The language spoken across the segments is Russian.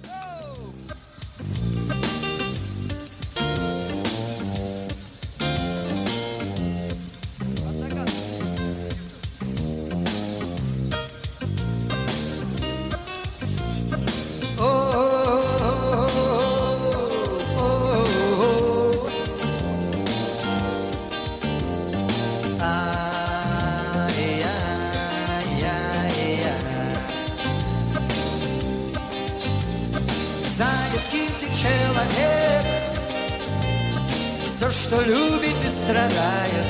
Заняцкий ты человек, все, что любит и страдает,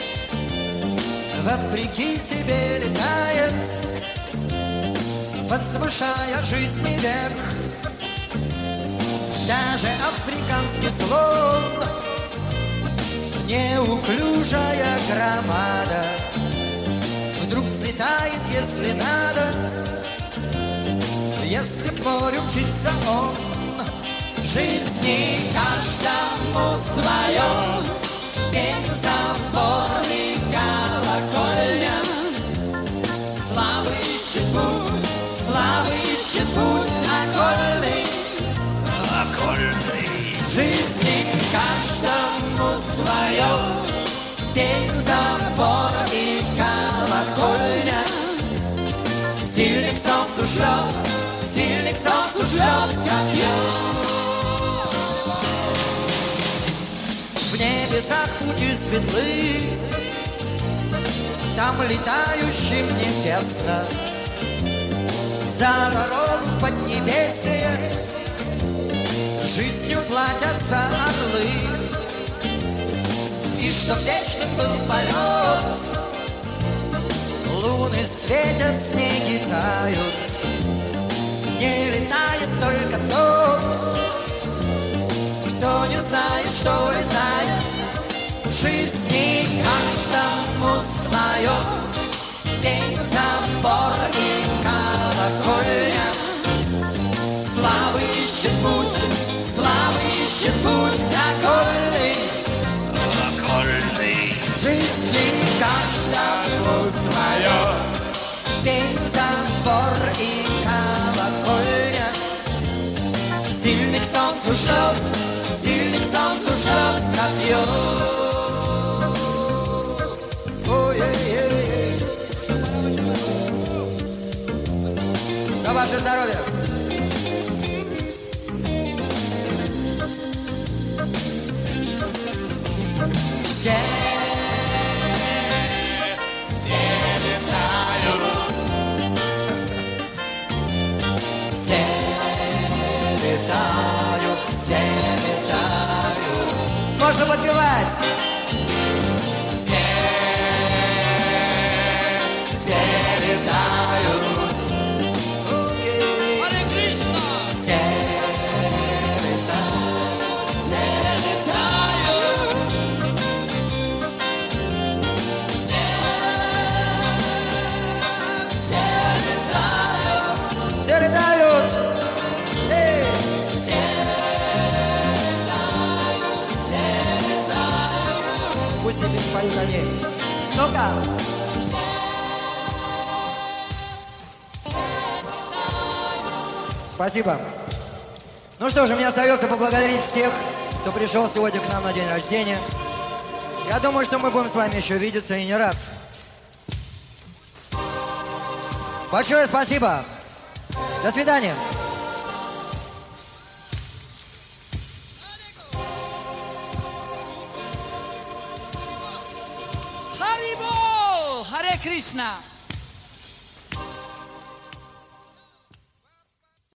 вопреки себе летает, возвышая жизни век. Даже африканский слон, неуклюжая громада, вдруг взлетает, если надо. Если к морю мчится он, в жизни каждому свое, пень, забор и колокольня. Славы ищет путь окольный. В жизни каждому свое, пень, забор и колокольня. Сильный к солнцу шлет, сильный к солнцу шлет копье. В небесах пути светлы, там летающим не тесно. За дорогу в поднебесье жизнью платятся орлы. И чтоб вечным был полет, луны светят, снеги тают. Не летает только тот, кто не знает, что летает. В жизни каждому свое, пень, забор и колокольня. Славы ищет путь окольный. В жизни каждому свое, пень, забор и колокольня. Сильный к солнцу шлет копье. Ой-ой-ой. За ваше здоровье! Можно подпевать. Все летают. Харе Кришна! Все летают. Все летают. Эй! Пусть тебе поют они. Ну-ка! Спасибо. Ну что же, мне остается поблагодарить всех, кто пришел сегодня к нам на день рождения. Я думаю, что мы будем с вами еще видеться и не раз. Большое спасибо. До свидания. Харибол! Харе Кришна!